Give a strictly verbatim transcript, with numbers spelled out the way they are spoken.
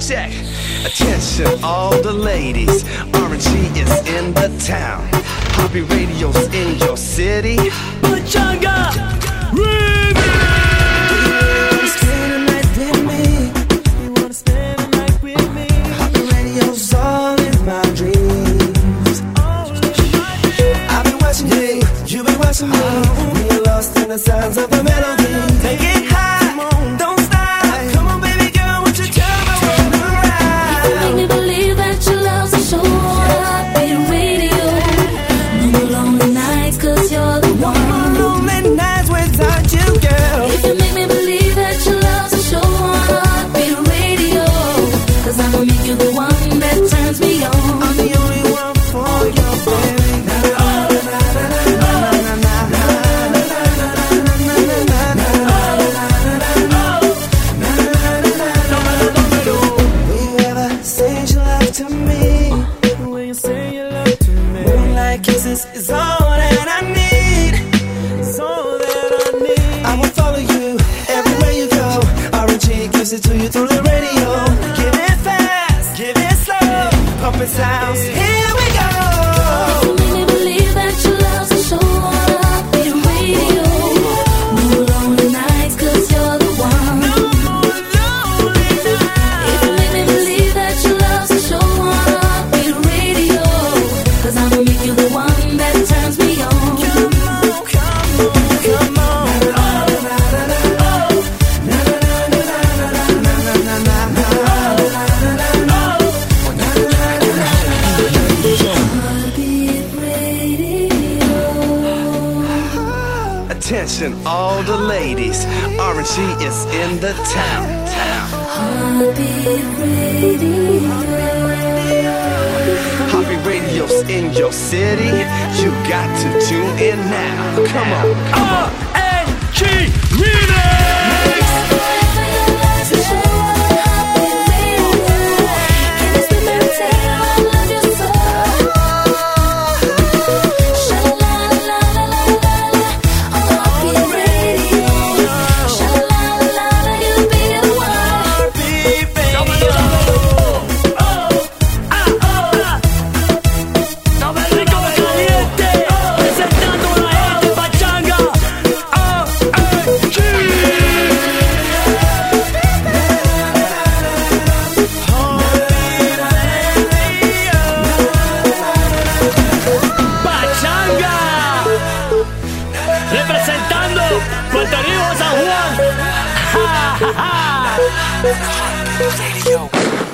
check. Attention all the ladies, R and G is in the town. Hoppy Radio's in your city. Pachanga Remix. Spend the night with me. You wanna spend the night with me. Hoppy Radio's all in my dreams. I've been watching you, you've been watching me. We're lost in the sounds of the melody. Take it high, come on, don't stop. Come on, baby girl, won't you tell me what to ride? You make me believe that your love's a show on Hoppy Radio. No more lonely nights, cause you're the one. No more lonely nights without you, girl. If you make me believe that your love's a show on Hoppy Radio, cause I'm gonna make you the one that turns me on. I'm the only one for you, baby. Kisses is all that I need, it's all that I need. I will follow you everywhere you go. R and G gives it to you through the radio. Give it fast, give it slow, pumping sounds. Here we go. You make me believe that your love's a show on Hoppy Radio. No more lonely nights, cause you're the one. No more lonely nights. If you make me believe that your love's a show on Hoppy Radio, cause I'm gonna make you the one that turns me on. Come on, come on, come on. Attention all the ladies, R and G is in the town. Hoppy Radio. Hoppy Radio's in your city. You got to tune in now. Come on. R and G Remix. Representando Puerto Rico, San Juan. Ja, ja, ja.